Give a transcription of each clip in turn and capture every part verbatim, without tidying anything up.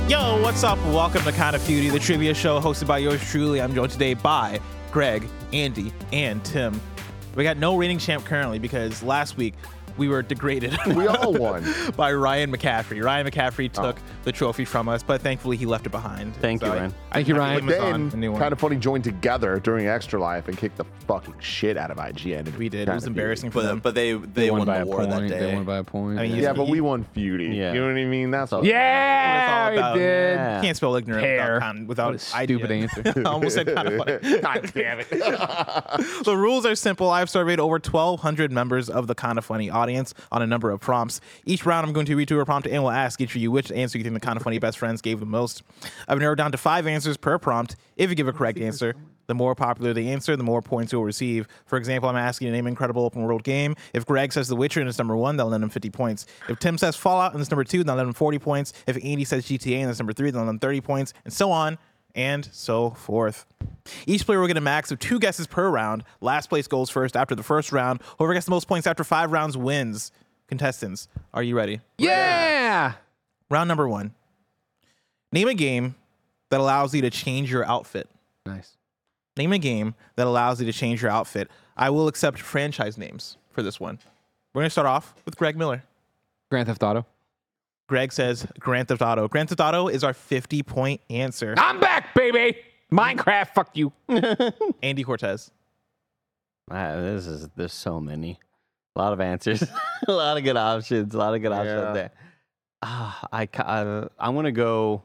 Yo, what's up? Welcome to Kind of Feudy, the trivia show hosted by yours truly. I'm joined today by Greg, Andy, and Tim. We got no reigning champ currently because last week we were degraded. We all won. by Ryan McCaffrey. Ryan McCaffrey took Oh. the trophy from us, but thankfully he left it behind. Thank So you, I- Ryan. Thank you, Ryan. Then, a new one. kind of funny, joined together during Extra Life and kicked the fucking shit out of I G N. We did. It was embarrassing for them. But, but they they, won, by the a war point. that day. They won by a point. I mean, Yeah, but we won Feudy. Yeah. You know what I mean? That's all. yeah, It's all about- we did. Yeah. Can't spell ignorant Hair. without, con- without What a stupid idea. answer. I almost said kind of funny. God damn it. The rules are simple. I've surveyed over twelve hundred members of the Kind of Funny audience on a number of prompts. Each round, I'm going to read to a prompt and will ask each of you which answer you think the Kind of Funny best friends gave the most. I've narrowed down to five answers per prompt. If you give a correct answer, the more popular the answer, the more points you'll receive. For example, I'm asking you to name an incredible open world game. If Greg says The Witcher and it's number one, they'll lend him fifty points. If Tim says Fallout and it's number two, they'll lend him forty points. If Andy says G T A and it's number three, they'll lend him thirty points, and so on and so forth. Each player will get a max of two guesses per round. Last place goes first after the first round. Whoever gets the most points after five rounds wins. Contestants, are you ready? Yeah. Round number one. Name a game that allows you to change your outfit. Nice. Name a game that allows you to change your outfit. I will accept franchise names for this one. We're going to start off with Greg Miller. Grand Theft Auto. Greg says Grand Theft Auto. Grand Theft Auto is our fifty-point answer. I'm back, baby. Minecraft. Fuck you. Andy Cortez. Ah, this is there's so many, a lot of answers, a lot of good options, a lot of good options Yeah. there. Ah, I, ca- I I'm gonna go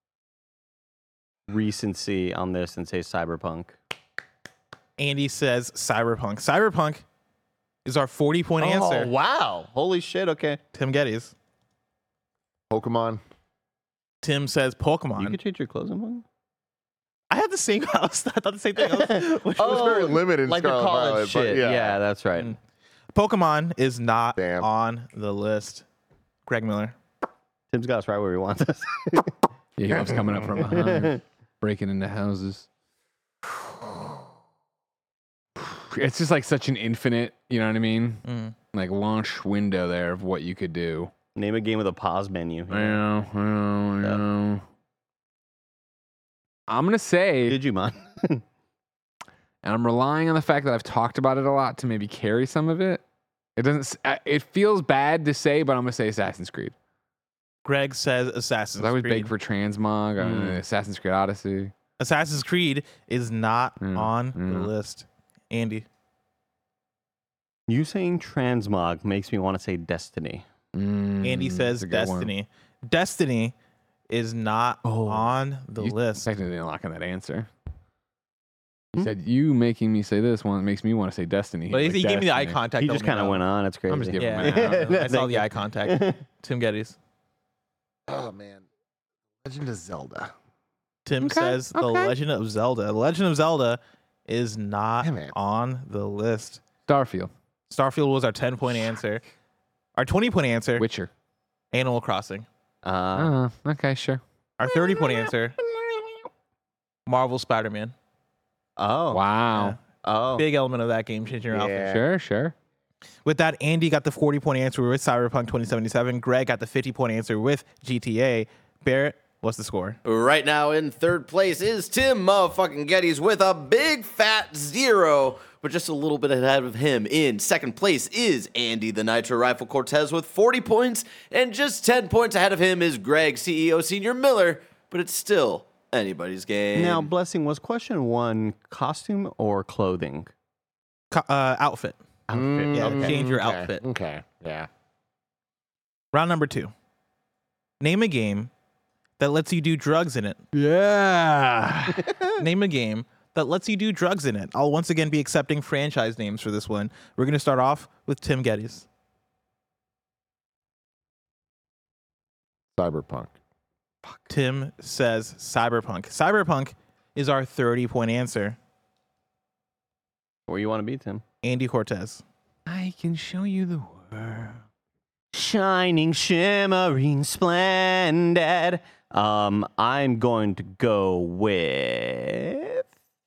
recency on this and say Cyberpunk. Andy says Cyberpunk. Cyberpunk is our forty-point answer. Oh wow! Holy shit! Okay, Tim Geddes. Pokemon. Tim says you Pokemon. can change your clothes in I had the same. I, was, I thought the same thing. I was- which was very limited in like the Scarlet college Violet, but shit. yeah. Yeah. that's right. Mm. Pokemon is not Damn. on the list. Greg Miller. Tim's got us right where he wants us. Yeah, he loves coming up from behind, breaking into houses. It's just like such an infinite, you know what I mean? Mm. Like launch window there of what you could do. Name a game with a pause menu. I know, I know, I Yeah. know. I'm gonna say, Digimon. and I'm relying on the fact that I've talked about it a lot to maybe carry some of it. It doesn't. s- uh, It feels bad to say, but I'm gonna say Assassin's Creed. Greg says Assassin's 'Cause I was Creed. big for Transmog, uh, Mm. Assassin's Creed Odyssey. Assassin's Creed is not Mm, on the mm. list. Andy. You saying transmog makes me want to say Destiny. Andy Mm, says that's a good one. Destiny. Destiny is not Oh. on the You list. technically unlocking that answer. Hmm? You said you making me say this one makes me want to say Destiny. But he, Like he gave me the eye Destiny. contact. He to just let me kind of know. went on. It's crazy. I'm just giving Yeah, him I, I saw Thank the you. eye contact. Tim Geddes. Oh, man. Legend of Zelda. Tim Okay, says The okay. Legend of Zelda. The Legend of Zelda is not Damn it. on the list. Starfield, Starfield was our ten-point answer. Our twenty-point answer, Witcher. Animal Crossing. Uh, Uh, okay, sure. Our thirty-point answer, Marvel Spider-Man. oh. Wow. Oh. Big element of that game changing your outfit. Yeah. Sure, sure. With that, Andy got the forty-point answer with Cyberpunk twenty seventy-seven. Greg got the fifty-point answer with G T A. Barrett, what's the score? Right now in third place is Tim motherfucking Geddes with a big fat zero, but just a little bit ahead of him. In second place is Andy the Nitro Rifle Cortez with forty points, and just ten points ahead of him is Greg C E O Senior Miller, but it's still anybody's game. Now, Blessing, was question one costume or clothing? Co- uh, outfit. Outfit. Yeah, Okay. change your Okay, outfit. Okay. Yeah. Round number two. Name a game that lets you do drugs in it. Yeah. Name a game that lets you do drugs in it. I'll once again be accepting franchise names for this one. We're going to start off with Tim Geddes. Cyberpunk. Tim says Cyberpunk. Cyberpunk is our thirty-point answer. Where you want to be, Tim? Andy Cortez. I can show you the world. Shining, shimmering, splendid. Um, I'm going to go with.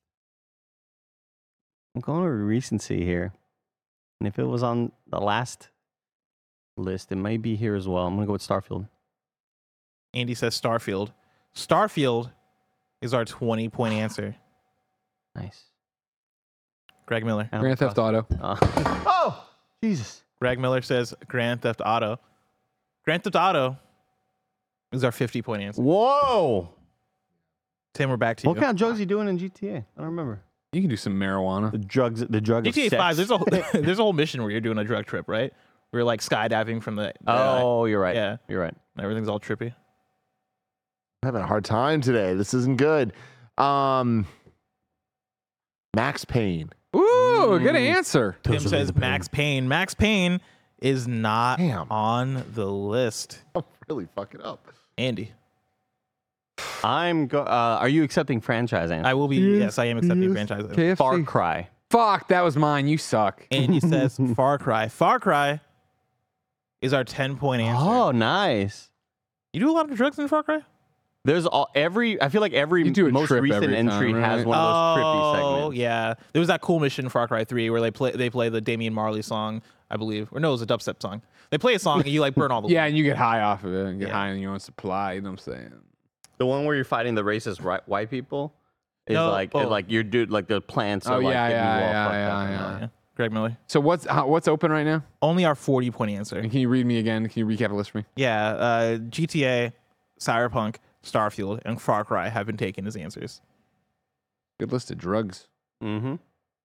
I'm going with recency here. And if it was on the last list, it might be here as well. I'm going to go with Starfield. Andy says Starfield. Starfield is our twenty point answer. Nice. Greg Miller. Grand Theft Auto. Uh, oh, Jesus. Greg Miller says Grand Theft Auto. Grand Theft Auto is our fifty point answer. Whoa. Tim, we're back to What you. kind of drugs are you doing in G T A? I don't remember. You can do some marijuana. The drugs, the drug of G T A sex. five, there's a whole, there's a whole mission where you're doing a drug trip, right? Where you're like skydiving from the. the Oh, you're right. yeah. You're right. Everything's all trippy. I'm having a hard time today. This isn't good. Um, Max Payne. Ooh, good answer. Tim says Max Payne. Max Payne is not Damn. on the list. I'm really fucking up. Andy. I'm go. Uh, are you accepting franchise answer? I will be. Yes, I am accepting franchise. K F C. Far Cry. Fuck, that was mine. You suck. Andy says Far Cry. Far Cry is our ten point answer. Oh, nice. You do a lot of drugs in Far Cry? There's all every. I feel like every You do a most trip recent every entry time, has right? one of those trippy Oh, segments. yeah. There was that cool mission in Far Cry three where they play they play the Damian Marley song, I believe. Or no, it was a dubstep song. They play a song and you like burn all the Yeah, and you get high off of it and get Yeah. high on your own supply. You know what I'm saying? The one where you're fighting the racist ri- white people is No, like oh. like you're dude like the plants Oh, are like yeah, getting yeah, you all yeah, fucked yeah, up and yeah. all that. Yeah. Greg Miller. So what's how, what's open right now? Only our forty point answer. And can you read me again? Can you recap a list for me? Yeah, uh, G T A, Cyberpunk, Starfield, and Far Cry have been taken as answers. Good list of drugs. Mm-hmm.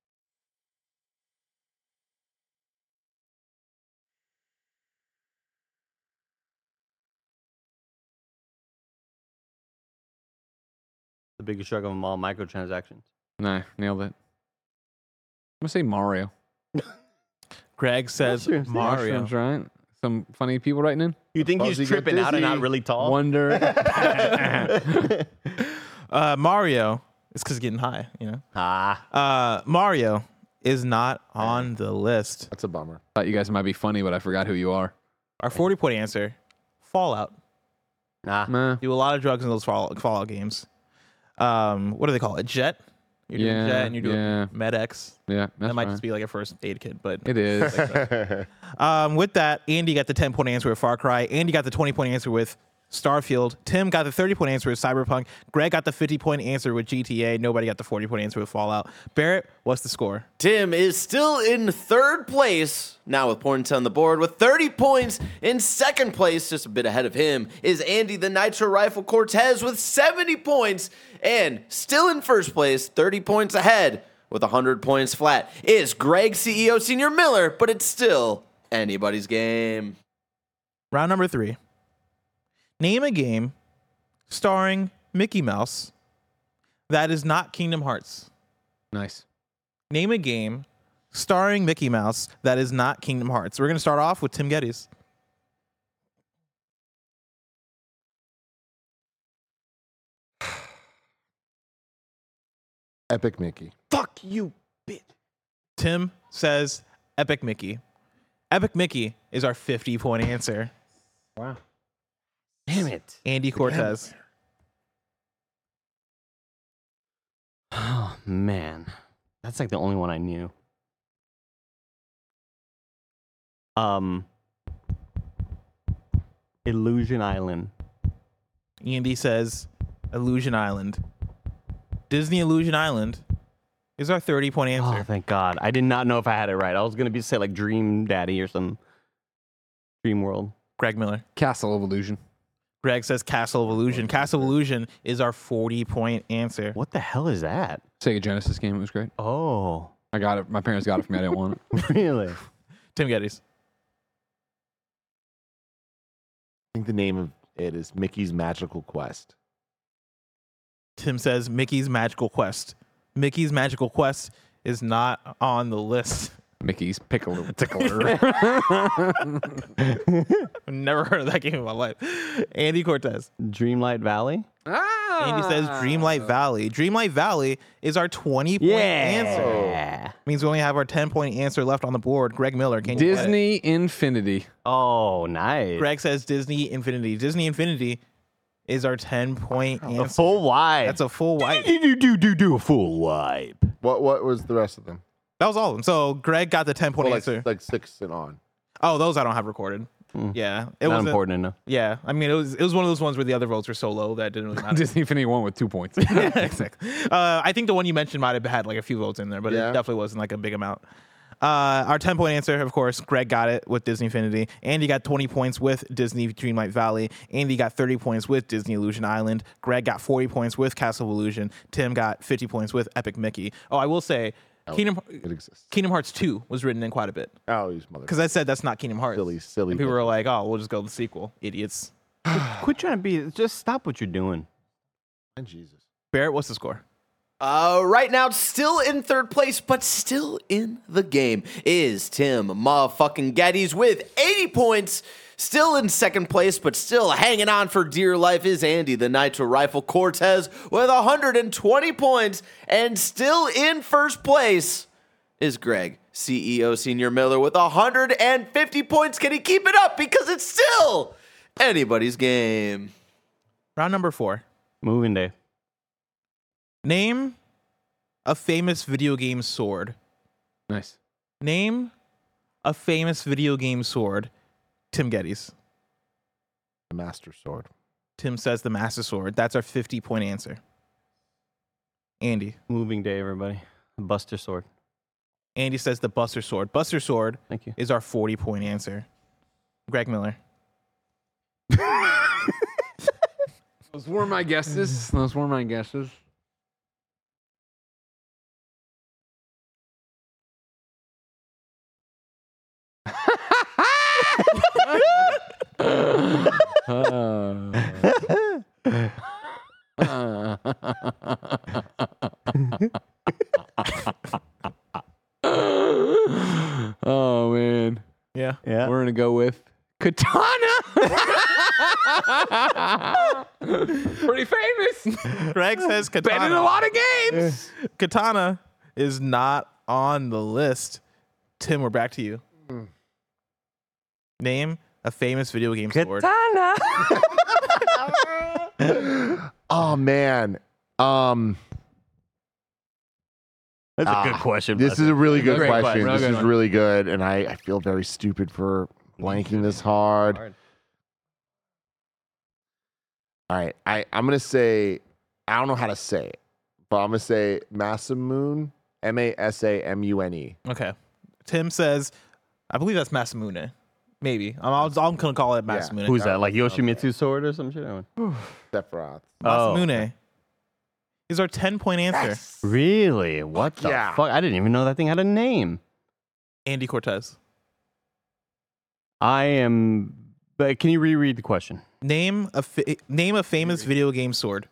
The biggest drug of them all, microtransactions. Nah, nailed it. I'm gonna say Mario. Greg says Seriously. Mario. Mushrooms, right? Some funny people writing in. You think Suppose he's you get tripping out and not dizzy. really tall? Wonder. Uh, Mario. It's because getting high, you know. ah, Uh, Mario is not on the list. That's a bummer. Thought you guys might be funny, but I forgot who you are. Our forty point answer: Fallout. nah. Nah. Do a lot of drugs in those Fallout, Fallout games. Um, what do they call it? Jet. You're doing Yeah, Jet and you're doing yeah. MedX. Yeah, that's That might fine. just be like a first aid kit, but It is. Um, with that, Andy got the ten point answer with Far Cry. Andy got the twenty point answer with Starfield. Tim got the thirty point answer with Cyberpunk. Greg got the fifty point answer with G T A. Nobody got the forty point answer with Fallout. Barrett, what's the score? Tim is still in third place, now with points on the board, with thirty points. In second place, just a bit ahead of him, is Andy the Nitro Rifle Cortez with seventy points. And still in first place, thirty points ahead, with one hundred points flat, is Greg C E O Senior Miller, but it's still anybody's game. Round number three. Name a game starring Mickey Mouse that is not Kingdom Hearts. Nice. Name a game starring Mickey Mouse that is not Kingdom Hearts. We're going to start off with Tim Geddes. Epic Mickey. Fuck you, bitch. Tim says Epic Mickey. Epic Mickey is our fifty point answer. Wow. Damn it. Andy Cortez. Oh man, that's like the only one I knew. Um, Illusion Island. Andy says Illusion Island. Disney Illusion Island is our thirty point answer. Oh, thank God. I did not know if I had it right. I was gonna be say like Dream Daddy or some Dream World. Greg Miller. Castle of Illusion. Greg says Castle of Illusion. Castle of Illusion is our forty point answer. What the hell is that? Sega Genesis game. It was great. Oh, I got it. My parents got it for me. I didn't want it. really? Tim Geddes. I think the name of it is Mickey's Magical Quest. Tim says Mickey's Magical Quest. Mickey's Magical Quest is not on the list. Mickey's Pickle Tickler. I've never heard of that game in my life. Andy Cortez. Dreamlight Valley? ah! Andy says Dreamlight Valley. Dreamlight Valley is our twenty point answer. Means we only have our ten point answer left on the board. Greg Miller, can you get it? Disney Infinity. Oh, nice. Greg says Disney Infinity. Disney Infinity is our ten point a answer. full wipe. That's a full wipe. do do do do a full wipe. What What was the rest of them? That was all of them. So Greg got the ten point Well, answer. like, like six and on. Oh, those I don't have recorded. Mm. Yeah, it Not was important enough. Yeah, I mean, it was it was one of those ones where the other votes were so low that it didn't really matter. Disney Infinity won with two points. Yeah, exactly. Uh, I think the one you mentioned might have had like a few votes in there, but Yeah. it definitely wasn't like a big amount. Uh, our ten point answer, of course, Greg got it with Disney Infinity. Andy got twenty points with Disney Dreamlight Valley. Andy got thirty points with Disney Illusion Island. Greg got forty points with Castle of Illusion. Tim got fifty points with Epic Mickey. Oh, I will say, Kingdom It exists. Kingdom Hearts two was written in quite a bit Oh, you mother. because I said that's not Kingdom Hearts. Silly, silly. And people were like, "Oh, we'll just go with the sequel, idiots." Quit trying to be. Just stop what you're doing. Jesus. Barrett, what's the score? Uh, right now, still in third place, but still in the game is Tim motherfucking Geddes with eighty points. Still in second place, but still hanging on for dear life is Andy, the Nitro Rifle Cortez, with one hundred twenty points. And still in first place is Greg, C E O Senior Miller, with one hundred fifty points. Can he keep it up? Because it's still anybody's game. Round number four. Moving day. Name a famous video game sword. Nice. Name a famous video game sword. Tim Geddes. The Master Sword. Tim says the Master Sword. That's our fifty point answer. Andy. Moving day, everybody. Buster Sword. Andy says the Buster Sword. Buster Sword Thank you. is our forty point answer. Greg Miller. Those were my guesses. Those were my guesses. Oh man, Yeah. Yeah. we're gonna go with Katana. Pretty famous. Greg says Been in a Katana. lot of games. Katana is not on the list. Tim, we're back to you. Name a famous video game sword. Oh man. Um. That's a Ah, good question. This Buster. is a really good Great question. question. Real This good is one. really good, and I, I feel very stupid for blanking this hard. Hard. All right, I I'm gonna say I don't know how to say it, but I'm gonna say Masamune, M A S A M U N E. Okay. Tim says, I believe that's Masamune. Maybe. I'm, I'm going to call it Yeah. Masamune. Who's that? Like Yoshimitsu Sword or some shit? I don't- Sephiroth. Oh, Masamune is our ten point answer. really? What the yeah. fuck? I didn't even know that thing had a name. Andy Cortez. I am. But can you reread the question? Name a fa- name a famous video game sword.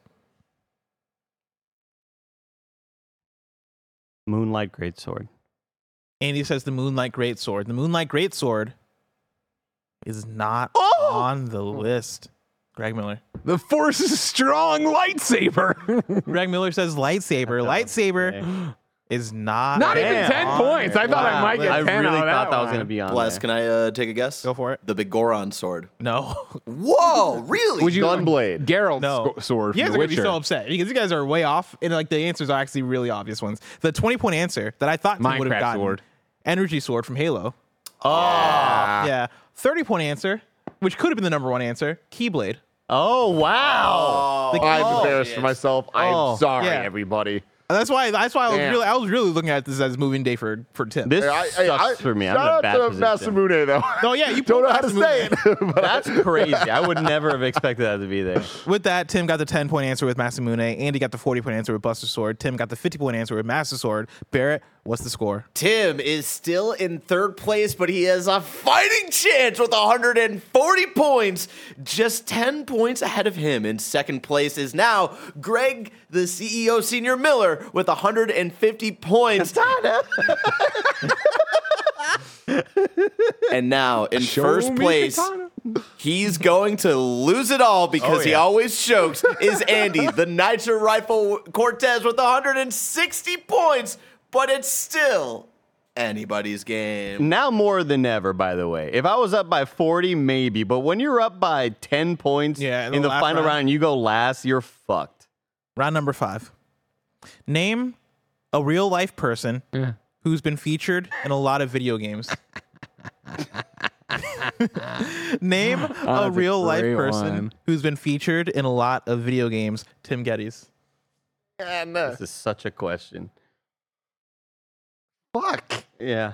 Moonlight Greatsword. Andy says the Moonlight Greatsword. The Moonlight Greatsword is not Oh! on the list. Greg Miller. The Force is strong lightsaber. Greg Miller says lightsaber. Lightsaber is not. Not even Damn. ten points. I thought I Wow. might get I ten really out of thought that was one. going to be on Bless, there. can I uh, take a guess? Go for it. The big Goron sword. No. Whoa, really? Would you Gunblade. Geralt's No. sco- sword You from guys The are gonna be Witcher. so upset because you guys are way off, and like the answers are actually really obvious ones. The twenty point answer that I thought Tim would have Minecraft gotten, sword. Energy Sword from Halo. Oh, Yeah. thirty point answer, which could have been the number one answer, Keyblade. Oh, wow. The- I'm Oh, embarrassed for yes. myself. Oh, I'm sorry, yeah. everybody. And that's why. That's why I was Damn. really. I was really looking at this as moving day for for Tim. This I, sucks for me. I'm shout in a out bad to position. Masamune though. No, yeah, you don't know pulled how to say Masamune. it. but- That's crazy. I would never have expected that to be there. With that, Tim got the ten point answer with Masamune. Andy got the forty point answer with Buster Sword. Tim got the fifty point answer with Master Sword. Barrett, what's the score? Tim is still in third place, but he has a fighting chance with one hundred forty points. Just ten points ahead of him. In second place is now Greg, the C E O Senior Miller, with one hundred fifty points. And now in Show first me place, katana. he's going to lose it all because Oh, he yeah. always chokes, is Andy, the Nitro Rifle Cortez, with one hundred sixty points, but it's still anybody's game. Now more than ever, by the way. If I was up by forty, maybe. But when you're up by ten points Yeah, in in the the last final round. round and you go last, you're fucked. Round number five. Name a real life person Yeah. who's been featured in a lot of video games. Name Oh, a that's a real life great person one. who's been featured in a lot of video games. Tim Geddes. And uh, This is such a question. fuck. Yeah.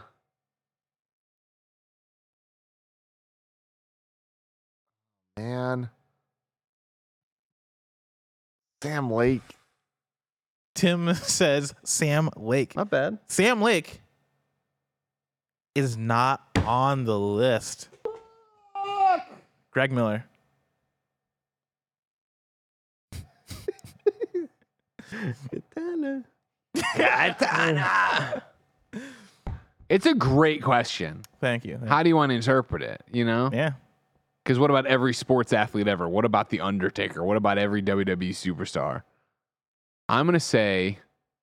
Man. Sam Lake. Tim says Sam Lake. Not bad. Sam Lake is not on the list. Greg Miller. It's a great question. Thank you. How do you want to interpret it? You know? Yeah. Because what about every sports athlete ever? What about The Undertaker? What about every W W E superstar? I'm going to say,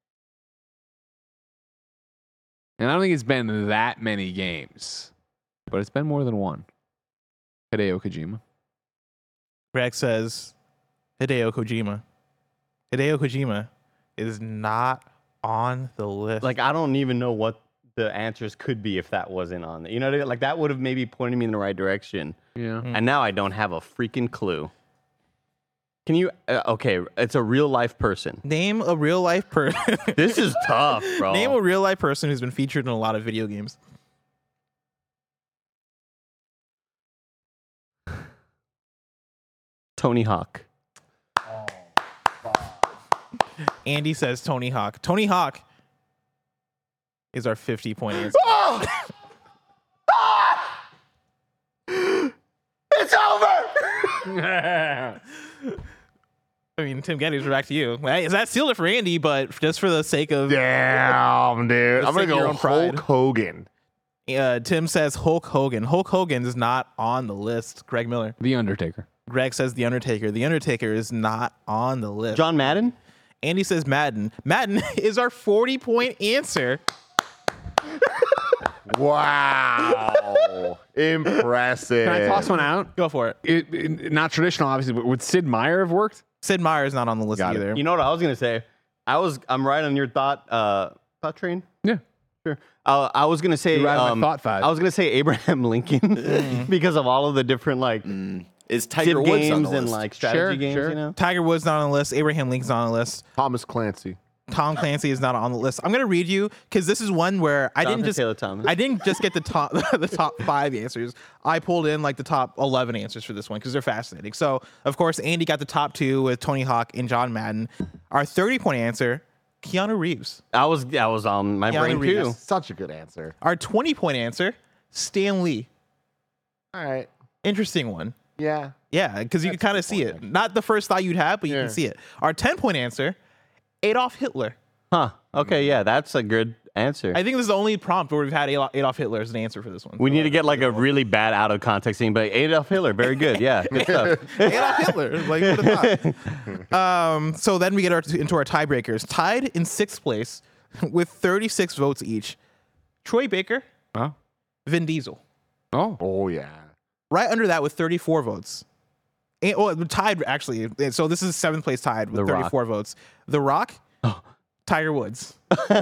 and I don't think it's been that many games, but it's been more than one. Hideo Kojima. Greg says Hideo Kojima. Hideo Kojima is not on the list. Like, I don't even know what the answers could be if that wasn't on there. You know what I mean? Like, that would have maybe pointed me in the right direction. Yeah. And now I don't have a freaking clue. Can you? Uh, okay, it's a real life person. Name a real life person. This is tough, bro. Name a real life person who's been featured in a lot of video games. Tony Hawk. Andy says Tony Hawk. Tony Hawk is our fifty point answer. Oh! It's over. I mean, Tim Geddes, we're back to you. Hey, Is that sealed it for Andy? But just for the sake of Damn, dude. I'm Let's gonna take your go own pride. Hulk Hogan. uh, Tim says Hulk Hogan. Hulk Hogan is not on the list. Greg Miller. The Undertaker. Greg says The Undertaker. The Undertaker is not on the list. John Madden? Andy says Madden. Madden is our forty point answer. Wow. Impressive. Can I toss one out? Go for it. It, it- not traditional, obviously, but would Sid Meier have worked? Sid Meier is not on the list Got it. either. You know what I was gonna say? I was. I'm right on your thought. Uh, thought train. Yeah. Sure. Uh, I was gonna say. You're right on my um, thought five. I was gonna say Abraham Lincoln because of all of the different like Is Sid Tiger Woods on games the and list? like strategy Sure, games. sure. You know. Tiger Woods not on the list. Abraham Lincoln's not on the list. Thomas Clancy. Tom Clancy is not on the list. I'm gonna read you because this is one where I Jonathan didn't just Taylor Thomas. I didn't just get the top the top five answers. I pulled in like the top eleven answers for this one because they're fascinating. So of course Andy got the top two with Tony Hawk and John Madden. Our thirty point answer, Keanu Reeves. I was. I was on my Keanu brain Reeves. too. Such a good answer. Our twenty point answer, Stan Lee. All right. Interesting one. Yeah. Yeah, because you can kind of see it. Not the first thought you'd have, but you Yeah. can see it. Our ten point answer, Adolf Hitler. Huh. Okay. Yeah, that's a good answer. I think this is the only prompt where we've had Adolf Adolf Hitler as an answer for this one. we need to get like a really bad out of context thing, but Adolf Hitler, very good. Yeah, good stuff. Adolf Hitler. Like, who would have thought? Um, so then we get our, into our tiebreakers. Tied in sixth place with thirty-six votes each. Troy Baker, Oh. Vin Diesel. Oh. Oh yeah. Right under that with thirty-four votes. And, oh, tied actually. So this is seventh place tied with The Rock. thirty-four votes. The Rock, Tiger Woods.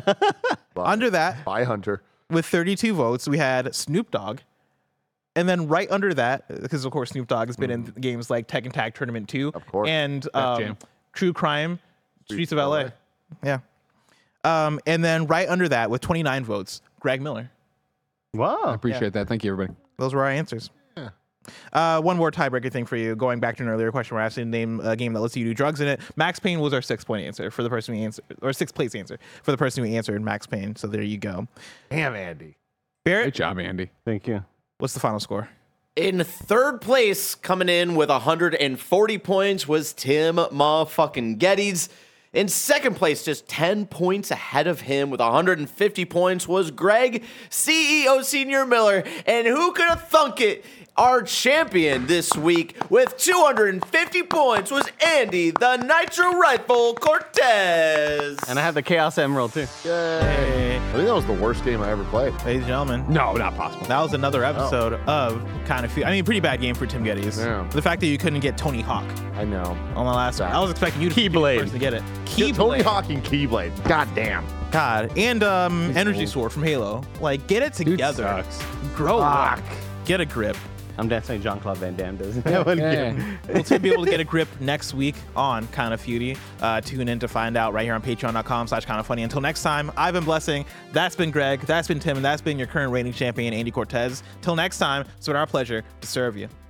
Under that Spy Hunter. with thirty-two votes, we had Snoop Dogg. And then right under that, because of course Snoop Dogg has been in games like Tekken Tag Tournament two, Of course. and Jam. um, True Crime, Streets of L A. Yeah. Um, and then right under that with twenty-nine votes, Greg Miller. I Wow. appreciate that. Thank you, everybody. Those were our answers. Yeah. Uh, one more tiebreaker thing for you. Going back to an earlier question, we're asking to name a game that lets you do drugs in it. Max Payne was our six point answer for the person who answered, or sixth place answer for the person who answered Max Payne. So there you go. Damn, Andy. Barrett, Great job, Andy. Thank you. what's the final score? In third place, coming in with one hundred forty points, was Tim motherfucking Geddes. In second place, just ten points ahead of him with one hundred fifty points, was Greg, C E O Senior Miller. And who could have thunk it? Our champion this week with two hundred fifty points was Andy, the Nitro Rifle Cortez. And I have the Chaos Emerald too. Hey, I think that was the worst game I ever played. ladies and gentlemen, No, not possible. that was another episode of Kind of Feel. I mean, pretty bad game for Tim Geddes. Yeah. The fact that you couldn't get Tony Hawk I know. on the last one. I was expecting you to be the Keyblade. first to get it. Get Tony Keyblade. Hawk and Keyblade. God damn. God. And um, Energy Sword from Halo. Like, get it Dude together. sucks. Grow up. Get a grip. I'm dancing like Jean-Claude Van Damme does. That one Yeah. game. Will Tim be able to get a grip next week on Kind of Feudy? Uh, tune in to find out right here on patreon.com slash kind of funny. Until next time, I've been Blessing. That's been Greg. That's been Tim. And that's been your current reigning champion, Andy Cortez. Till next time, it's been our pleasure to serve you.